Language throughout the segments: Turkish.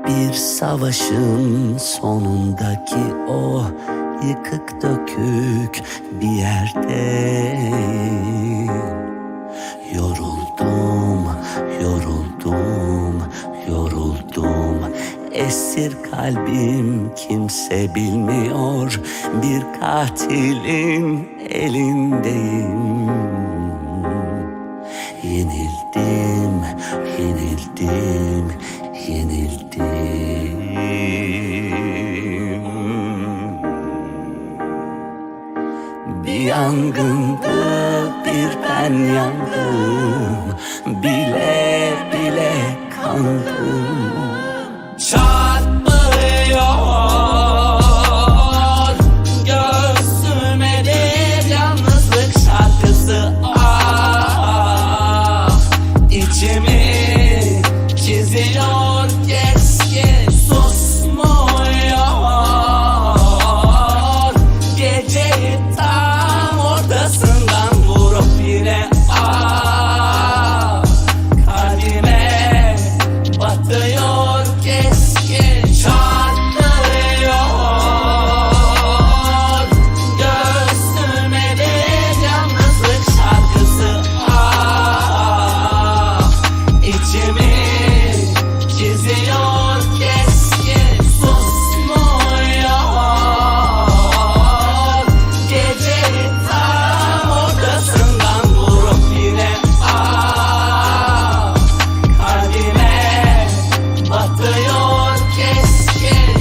Bir savaşın sonundaki o yıkık dökük bir yerdeyim. Yoruldum, yoruldum, yoruldum. Esir kalbim kimse bilmiyor. Bir katilin elindeyim. Yenildim, yenildim, yenildim. Bir yangında bir ben yandım. Bile bile kandım. Çarpıyor göğsüme bir yalnızlık şarkısı. Ah, içimi çiziyor keskin, susmuyor. Geceyi tam ortasından vurup yine kalbime batıyor keskin, çarpıyor göğsüme bir yalnızlık şarkısı. Ah, içimi çiziyor keskin, susmuyor. Geceyi tam ortasından vurup yine kalbime batıyor keskin.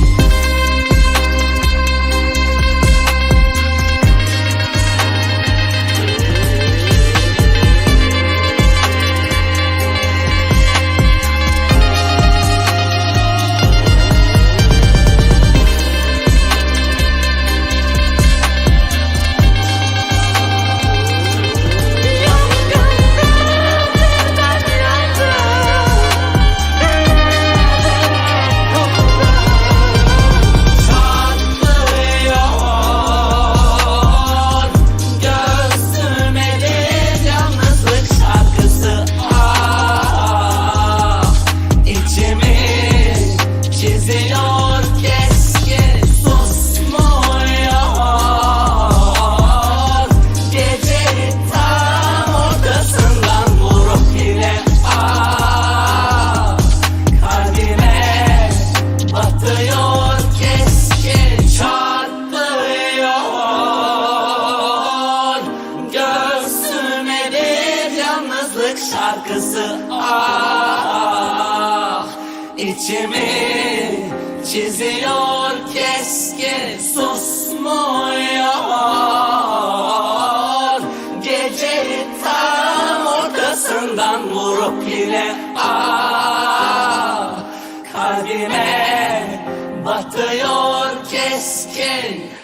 Göğsüme bir yalnızlık şarkısı. Ah, içimi çiziyor keskin, susmuyor. Geceyi tam ortasından vurup yine kalbime batıyor keskin, çarpıyor göğsüme bir yalnızlık şarkısı. Ah, içimi çiziyor keskin, susmuyor. Geceyi tam ortasından vurup yine kalbime batıyor keskin.